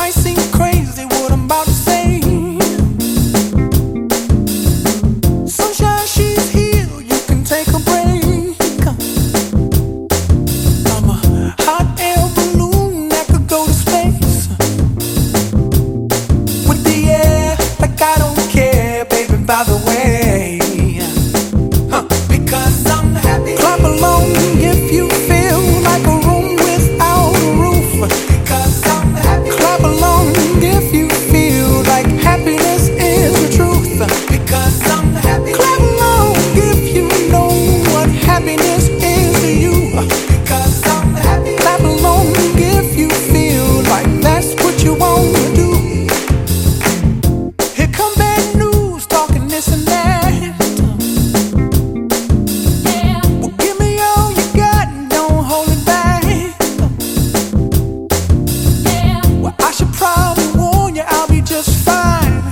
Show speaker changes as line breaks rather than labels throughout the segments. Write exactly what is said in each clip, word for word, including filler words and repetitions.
might seem crazy what I'm about to say. Sunshine, she's here, you can take a break. I'm a hot air balloon that could go to space. With the air, like I don't care, baby, by the way. Huh. Because I'm happy. Clap along if you feel like a room without a roof. Because I'm happy. Clap along if you feel like happiness is the truth. Because I'm happy. Clap along if you know what happiness is to you. Because I'm happy. Clap along if you feel like that's what you want to do. Here come bad news, talking this and that. Well, give me all you got and don't hold it back. Well, I should probably warn you, I'll be just fine.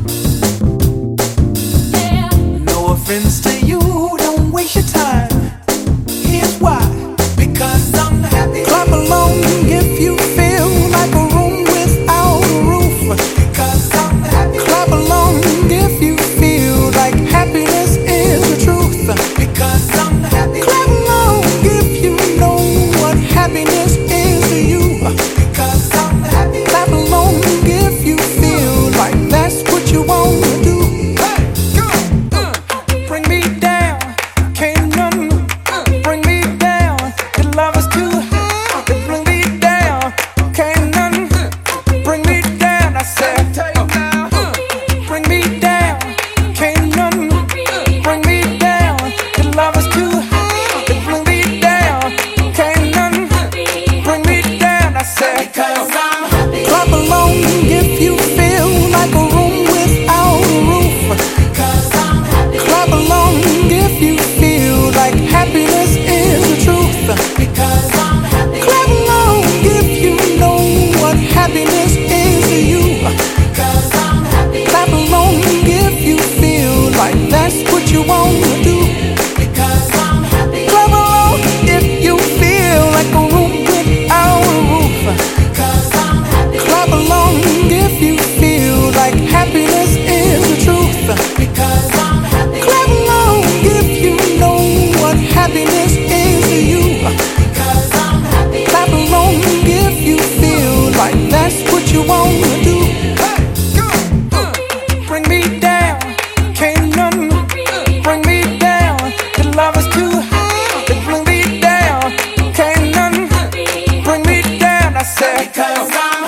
No offense to you, don't waste your time. Here's why. Because I'm happy. Clap along if you feel like a room without a roof. Because I'm happy. Clap along if you feel like happiness is the truth. Because I'm happy. Clap along if you know what happiness is to you. Because I'm happy. Clap along if you feel like that's what you want to do. Hey, go, uh, bring me down, can't none bring me down. Your love is too high, to bring me down, can't none bring me down. I said, uh, bring me down, can't none bring me down. Your love is too high, to bring me down, can't none bring me down. I said, because I'm happy. Clap along if you feel like a room without a roof. Because I'm happy. Clap along if you feel like happiness is the truth. Because I'm happy. Clap along if you know what happiness is to you. Because I'm happy. Clap along if you feel like that's what you want to do. Because I'm happy. Clap along if you feel like a room without a roof. Because I'm happy. Clap along if you feel like happiness is the truth. Because I'm happy. Clap along if you know what happiness is to you. Because I'm happy. Clap along if you feel like that's what you want to do. Hey, go, uh, bring me down, can't none bring me down. Your love is too high, to bring me down, can't none bring me down. I said, because I'm